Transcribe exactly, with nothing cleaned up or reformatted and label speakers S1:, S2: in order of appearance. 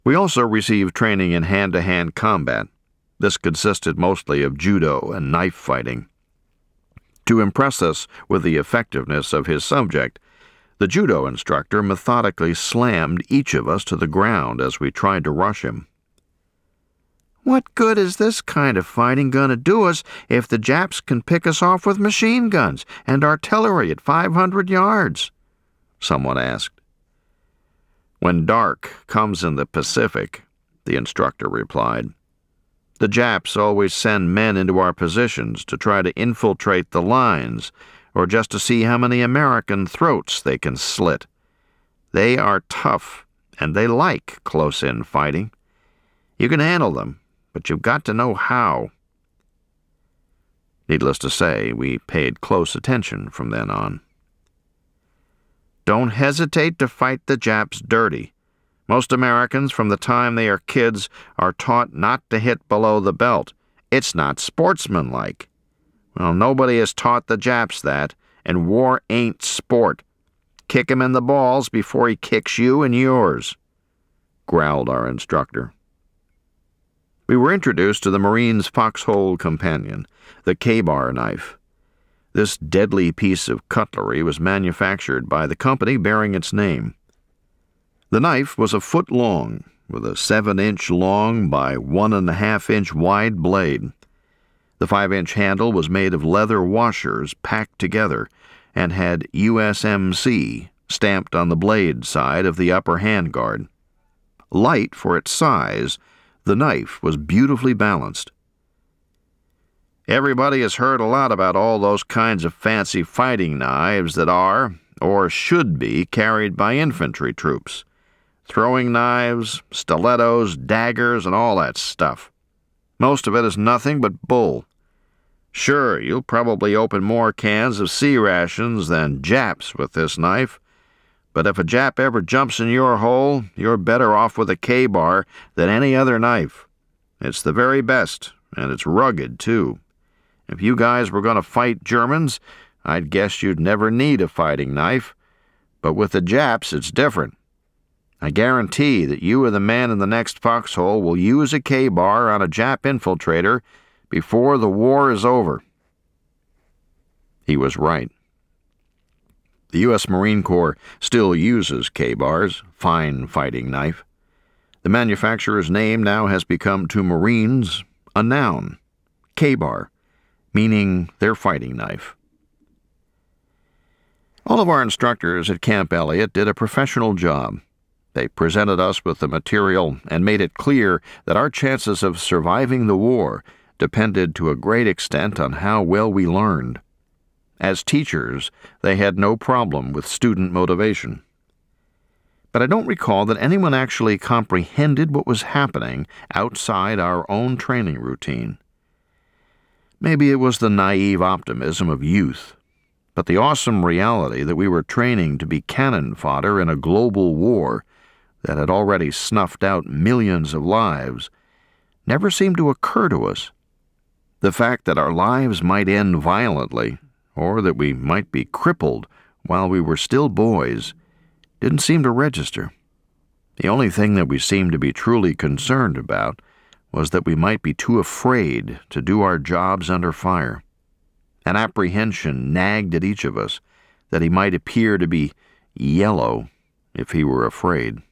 S1: We also received training in hand-to-hand combat. This consisted mostly of judo and knife fighting. To impress us with the effectiveness of his subject, the judo instructor methodically slammed each of us to the ground as we tried to rush him. "What good is this kind of fighting going to do us if the Japs can pick us off with machine guns and artillery at five hundred yards?" someone asked. "When dark comes in the Pacific," the instructor replied, "the Japs always send men into our positions to try to infiltrate the lines or just to see how many American throats they can slit. They are tough, and they like close-in fighting. You can handle them, but you've got to know how." Needless to say, we paid close attention from then on. Don't hesitate to fight the Japs dirty. Most Americans, from the time they are kids, are taught not to hit below the belt. It's not sportsmanlike. Well, nobody has taught the Japs that, and war ain't sport. Kick him in the balls before he kicks you in yours, growled our instructor. We were introduced to the Marines' foxhole companion, the Ka-Bar knife. This deadly piece of cutlery was manufactured by the company bearing its name. The knife was a foot long, with a seven-inch long by one-and-a-half-inch wide blade. The five-inch handle was made of leather washers packed together and had U S M C stamped on the blade side of the upper handguard. Light for its size, the knife was beautifully balanced. Everybody has heard a lot about all those kinds of fancy fighting knives that are, or should be, carried by infantry troops. Throwing knives, stilettos, daggers, and all that stuff. Most of it is nothing but bull. Sure, you'll probably open more cans of C rations than Japs with this knife, but if a Jap ever jumps in your hole, you're better off with a Ka-Bar than any other knife. It's the very best, and it's rugged, too. If you guys were going to fight Germans, I'd guess you'd never need a fighting knife, but with the Japs, it's different. I guarantee that you or the man in the next foxhole will use a Ka-Bar on a Jap infiltrator before the war is over. He was right. The U S Marine Corps still uses Ka-Bars, fine fighting knife. The manufacturer's name now has become to Marines a noun, Ka-Bar, meaning their fighting knife. All of our instructors at Camp Elliott did a professional job. They presented us with the material and made it clear that our chances of surviving the war depended to a great extent on how well we learned. As teachers, they had no problem with student motivation. But I don't recall that anyone actually comprehended what was happening outside our own training routine. Maybe it was the naive optimism of youth, but the awesome reality that we were training to be cannon fodder in a global war that had already snuffed out millions of lives never seemed to occur to us. The fact that our lives might end violently, or that we might be crippled while we were still boys, didn't seem to register. The only thing that we seemed to be truly concerned about was that we might be too afraid to do our jobs under fire. An apprehension nagged at each of us that he might appear to be yellow if he were afraid.